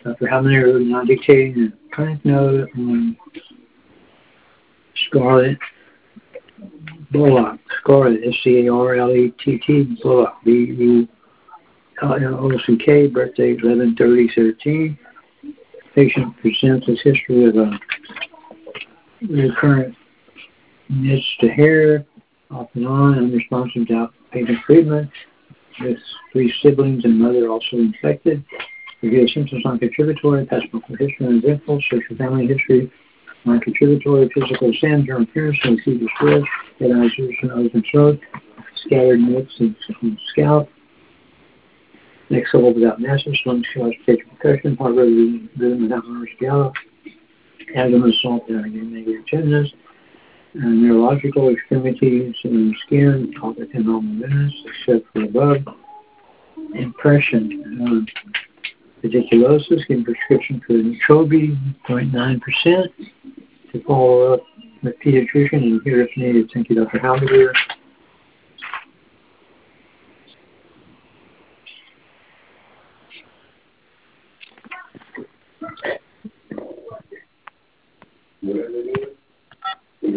Dr. Habanero now dictating a clinic note on Scarlett Bullock. Scarlett, Scarlett, Bullock, Bullock, birthday 11/30/13. Patient presents his history of a recurrent itch to hair, off and on, unresponsive to outpatient treatment, with three siblings and mother also infected. Review symptoms non-contributory, past medical history uneventful, social family history, non-contributory, physical syndrome appearance, and acute distress, head eyes, ears, nose, and throat, scattered nicks and scalp, neck sole without masses, lung swelling, facial percussion, heart rhythm without nervous gallop, abdomen assault without negative tenderness, neurological extremities and skin, complex and normal minutes, except for above. Impression, radiculosis, getting prescription for Natrobi, 0.9%, to follow up with pediatrician and here if needed. Thank you, Dr. Halberger.